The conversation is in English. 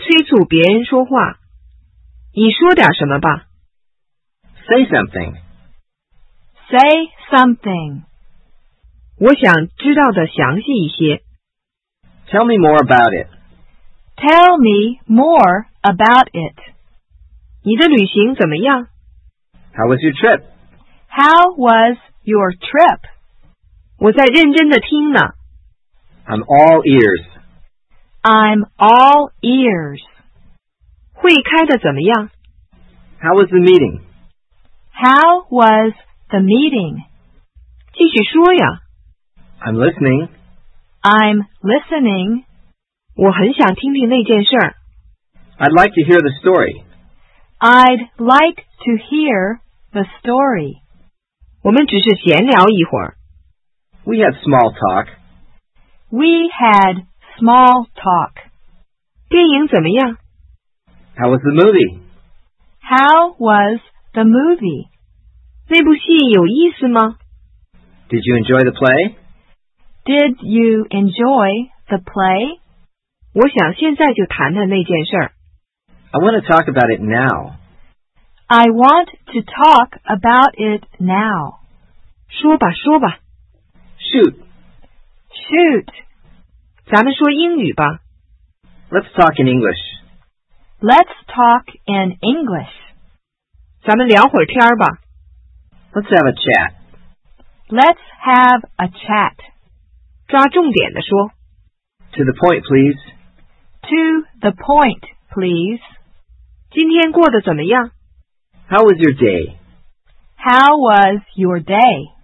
催促别人说话。你说点什么吧。 Say something. Say something. 我想知道的详细一些。 Tell me more about it. Tell me more about it. 你的旅行怎么样？ How was your trip? How was your trip? 我在认真的听呢。 I'm all ears. I'm all ears. 会开的怎么样？ How was the meeting? How was the meeting? 继续说呀。 I'm listening. I'm listening. 我很想听听那件事儿。 I'd like to hear the story. I'd like to hear the story. 我们只是闲聊一会儿。 We had small talk. We had small talk. 电影怎么样？ How was the movie? How was the movie? 那部戏有意思吗？ Did you enjoy the play? Did you enjoy the play? 我想现在就谈谈那件事儿。 I want to talk about it now. I want to talk about it now. 说吧，说吧。 Shoot. Shoot. 咱们说英语吧。 Let's talk in English. Let's talk in English. 咱们聊会儿天儿吧。 Let's have a chat. Let's have a chat. 抓重点的说。 To the point, please. To the point, please. 今天过得怎么样？ How was your day? How was your day?